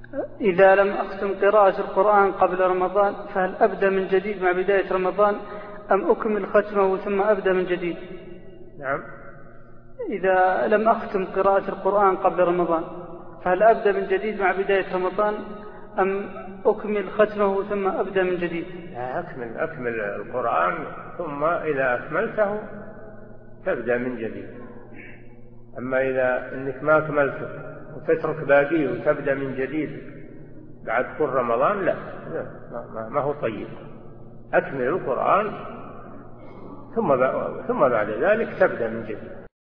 إذا لم أختم قراءة القرآن قبل رمضان فهل أبدأ من جديد مع بداية رمضان أم أكمل ختمه ثم أبدأ من جديد؟ نعم. إذا لم أختم قراءة القرآن قبل رمضان فهل أبدأ من جديد مع بداية رمضان أم أكمل ختمه ثم أبدأ من جديد؟ لا، أكمل القرآن ثم إذا أكملته تبدأ من جديد. أما إذا أنك ما أكملته وتترك باقيه وتبدأ من جديد بعد كل رمضان، لا ما هو طيب. أكمل القرآن ثم بعد ذلك تبدأ من جديد.